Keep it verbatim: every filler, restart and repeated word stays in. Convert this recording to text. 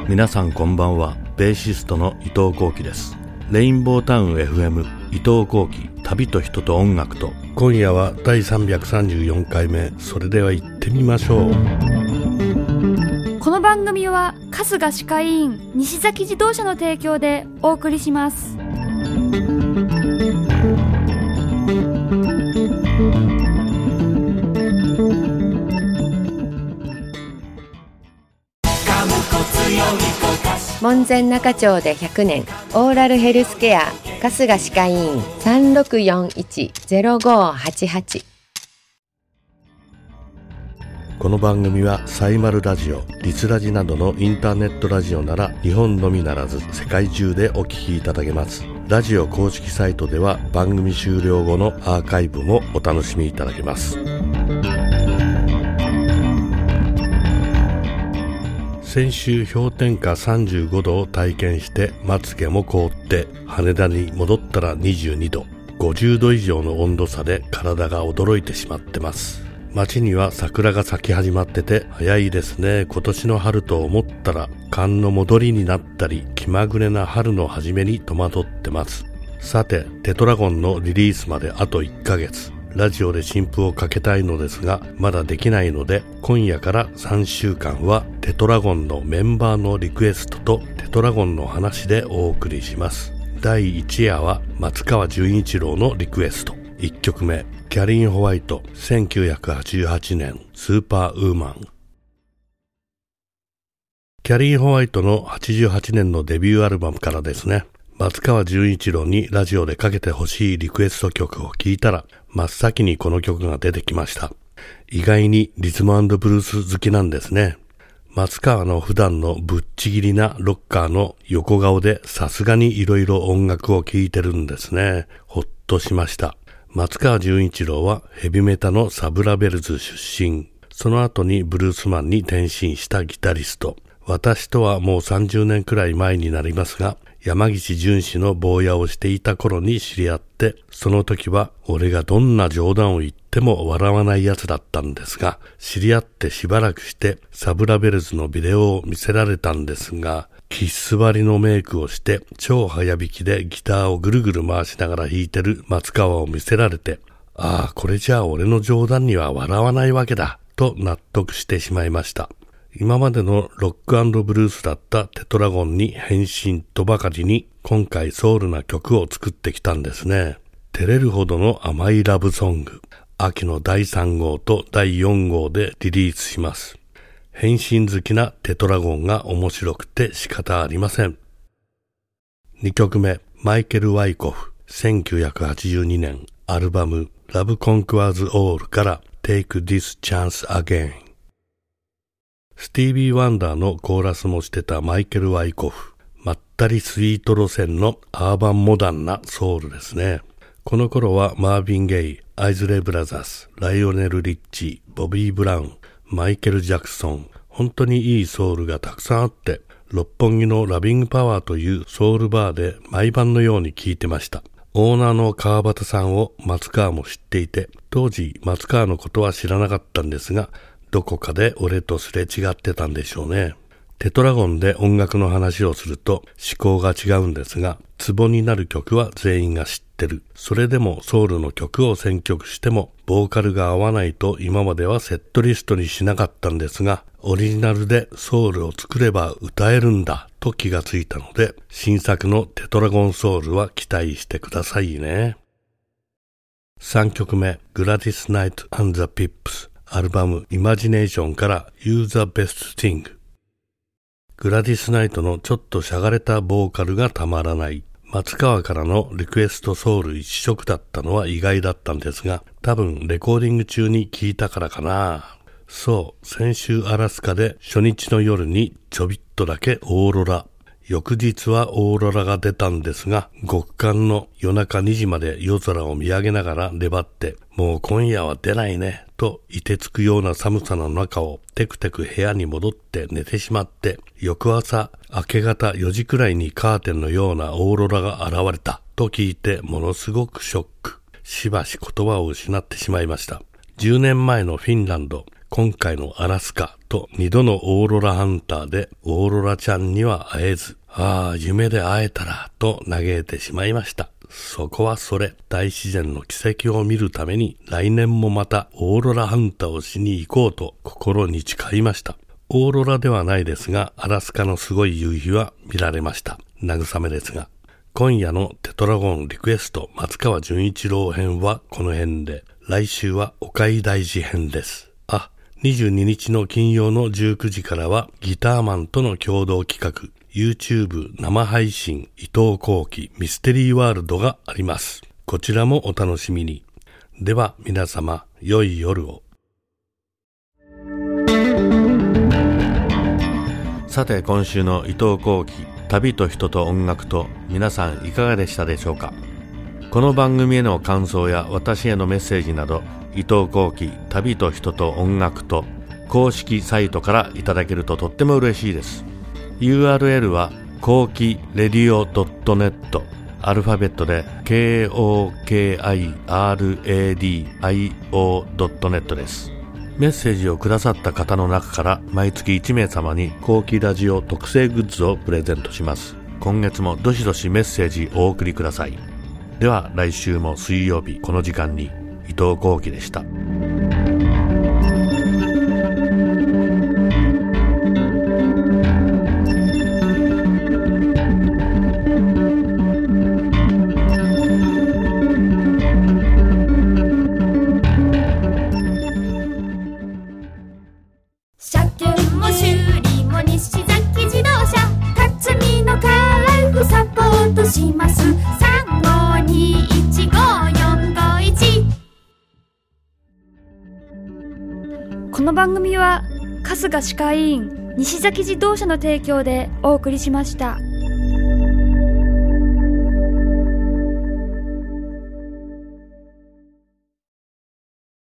皆さんこんばんは。ベーシストの伊藤幸喜です。レインボータウン エフエム 伊藤幸喜、旅と人と音楽と。今夜はだいさんびゃくさんじゅうよんかいめ。それでは行ってみましょう。 この番組は春日歯科医院西崎自動車の提供でお送りします。 門前仲町でひゃくねん、オーラルヘルスケア春日歯科医院 さんろくよんいち ゼロごはちはち。 この番組はサイマルラジオ、リスラジなどのインターネットラジオなら日本のみならず世界中でお聞きいただけます。ラジオ公式サイトでは番組終了後のアーカイブもお楽しみいただけます。先週氷点下さんじゅうごどを体験してまつげも凍って羽田に戻ったらにじゅうにど、ごじゅうど以上の温度差で体が驚いてしまってます。街には桜が咲き始まってて早いですね。今年の春と思ったら寒の戻りになったり気まぐれな春の始めに戸惑ってます。さて、テトラゴンのリリースまであといっかげつ。ラジオで新譜をかけたいのですがまだできないので、今夜からさんしゅうかんはテトラゴンのメンバーのリクエストとテトラゴンの話でお送りします。だいいち夜は松川純一郎のリクエスト。いっきょくめ、キャリン・ホワイト、せんきゅうひゃくはちじゅうはちねん、スーパーウーマン。キャリン・ホワイトのはちじゅうはちねんのデビューアルバムからですね。松川純一郎にラジオでかけてほしいリクエスト曲を聞いたら真っ先にこの曲が出てきました。意外にリズム&ブルース好きなんですね。松川の普段のぶっちぎりなロッカーの横顔でさすがに色々音楽を聴いてるんですね。ほっとしました。松川純一郎はヘビメタのサブラベルズ出身。その後にブルースマンに転身したギタリスト。私とはもうさんじゅうねんくらい前になりますが、山岸淳氏の坊やをしていた頃に知り合って、その時は俺がどんな冗談を言っても笑わないやつだったんですが、知り合ってしばらくしてサブラベルズのビデオを見せられたんですが、キッス張りのメイクをして超早弾きでギターをぐるぐる回しながら弾いてる松川を見せられて、ああこれじゃあ俺の冗談には笑わないわけだと納得してしまいました。今までのロック&ブルースだったテトラゴンに変身とばかりに今回ソウルな曲を作ってきたんですね。照れるほどの甘いラブソング。秋のだいさんごうとだいよんごうでリリースします。変身好きなテトラゴンが面白くて仕方ありません。にきょくめ、マイケル・ワイコフ、せんきゅうひゃくはちじゅうにねん、アルバム Love Conquers All から Take This Chance Again。スティービー・ワンダーのコーラスもしてたマイケル・ワイコフ。まったりスイート路線のアーバンモダンなソウルですね。この頃はマーヴィン・ゲイ、アイズレイ・ブラザーズ、ライオネル・リッチー、ボビー・ブラウン、マイケル・ジャクソン。本当にいいソウルがたくさんあって、六本木のラビングパワーというソウルバーで毎晩のように聴いてました。オーナーの川端さんを松川も知っていて、当時松川のことは知らなかったんですが、どこかで俺とすれ違ってたんでしょうね。テトラゴンで音楽の話をすると思考が違うんですが、ツボになる曲は全員が知ってる。それでもソウルの曲を選曲してもボーカルが合わないと今まではセットリストにしなかったんですが、オリジナルでソウルを作れば歌えるんだと気がついたので、新作のテトラゴンソウルは期待してくださいね。さんきょくめ、グラディス・ナイト・アンド・ザ・ピップス。アルバムイマジネーションから You the Best Thing。 グラディスナイトのちょっとしゃがれたボーカルがたまらない。松川からのリクエストソウル一色だったのは意外だったんですが、多分レコーディング中に聞いたからかな。そう、先週アラスカで初日の夜にちょびっとだけオーロラ。翌日はオーロラが出たんですが、極寒の夜中にじまで夜空を見上げながら粘って、もう今夜は出ないね、と凍てつくような寒さの中をテクテク部屋に戻って寝てしまって、翌朝明け方よじくらいにカーテンのようなオーロラが現れたと聞いてものすごくショック。しばし言葉を失ってしまいました。じゅうねんまえのフィンランド、 今回のアラスカとにどのオーロラハンターでオーロラちゃんには会えず、ああ、夢で会えたらと嘆いてしまいました。そこはそれ、大自然の奇跡を見るために来年もまたオーロラハンターをしに行こうと心に誓いました。オーロラではないですが、アラスカのすごい夕日は見られました。慰めですが。今夜のテトラゴンリクエスト松川純一郎編はこの辺で、来週はお海大寺編です。あ、にじゅうににちの金曜のじゅうくじからはギターマンとの共同企画、YouTube 生配信伊藤幸喜ミステリーワールドがあります。こちらもお楽しみに。では皆様、良い夜を。さて今週の伊藤幸喜旅と人と音楽と、皆さんいかがでしたでしょうか。この番組への感想や私へのメッセージなど、伊藤幸喜旅と人と音楽と公式サイトからいただけるととっても嬉しいです。 ユーアールエル は幸喜レディオ ドットネット、 アルファベットで ケーオーケーアイアールエーディーアイオー ドットネット です。メッセージをくださった方の中から毎月いちめい様に幸喜ラジオ特製グッズをプレゼントします。今月もどしどしメッセージお送りください。では来週も水曜日この時間に、伊藤幸喜でした。 車検も修理も西崎自動車、辰巳のカラフサポートします。さんごにいちごよんごいち。この番組は春日歯科医院西崎自動車の提供でお送りしました。